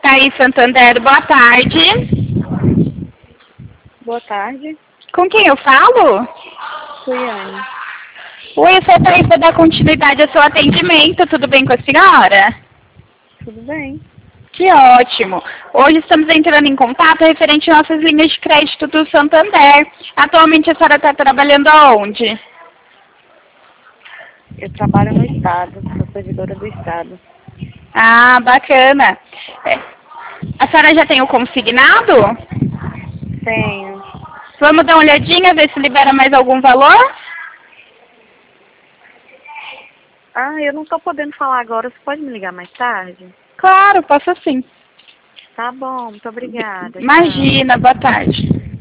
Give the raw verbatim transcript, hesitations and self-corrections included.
Itaí Santander, boa tarde. Boa tarde. Com quem eu falo? Suiane. Oi, eu sou a Thaís, vou dar continuidade ao seu atendimento. Tudo bem com a senhora? Tudo bem. Que ótimo. Hoje estamos entrando em contato referente às nossas linhas de crédito do Santander. Atualmente a senhora está trabalhando aonde? Eu trabalho no Estado, sou servidora do Estado. Ah, bacana. É, A senhora já tem o consignado? Tenho. Vamos dar uma olhadinha, ver se libera mais algum valor? Ah, eu não estou podendo falar agora. Você pode me ligar mais tarde? Claro, posso sim. Tá bom, muito obrigada. Tchau. Imagina, boa tarde.